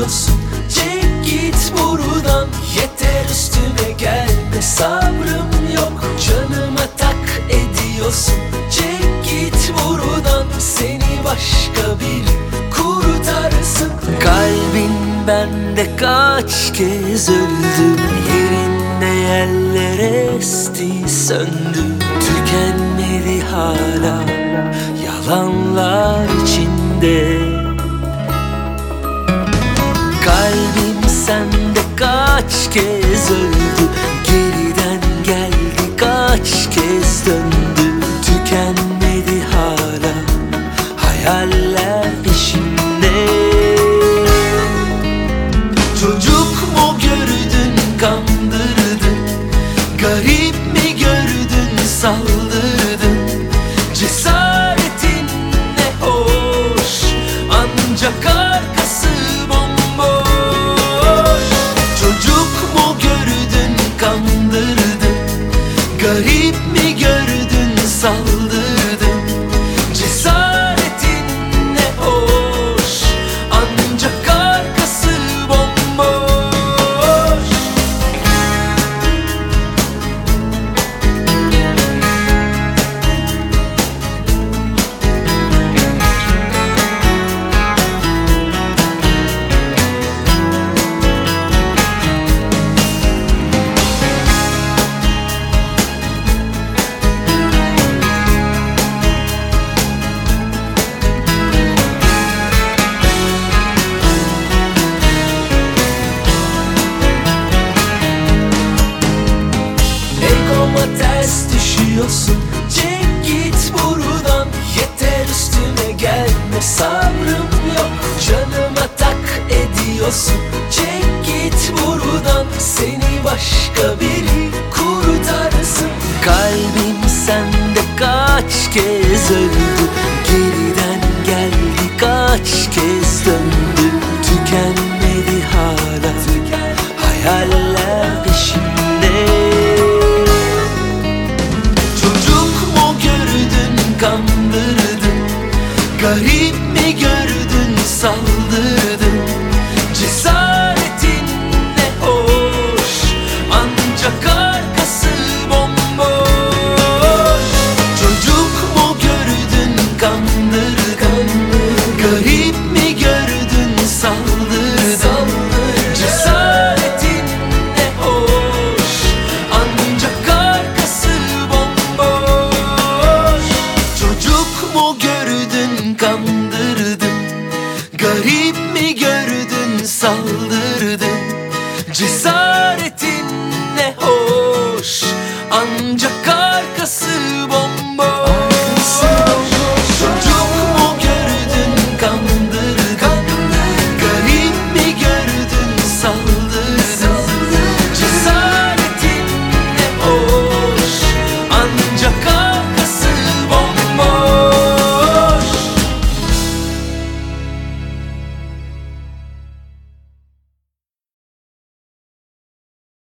ediyorsun? Çek git buradan, yeter üstüme gelme. Sabrım yok, canıma tak ediyorsun. Çek git buradan, seni başka biri kurtarsın. Kalbin bende kaç kez öldü, yerinde yerlere esti söndü. Tükenmedi hala yalanlar içinde. Kalbim sende kaç kez öldü, geriden geldi kaç kez döndü. Tükenmedi hala hayaller peşinde. Çocuk mu gördün kandırdın, garip mi gördün saldırdın. Cesaretin ne hoş, ancak arkası bomboş. Çocuk mu gördün kandırdın, garip mi gördün saldırdın. Cesaretin ne hoş, ancak arkası bomboş. Egoma ters düşüyorsun, çek git buradan, yeter üstüme gelme. Sabrım yok, canıma tak ediyorsun. Çek git buradan, seni başka biri kurtarsın. Kalbim sende kaç kez öldü, geriden geldi kaç kez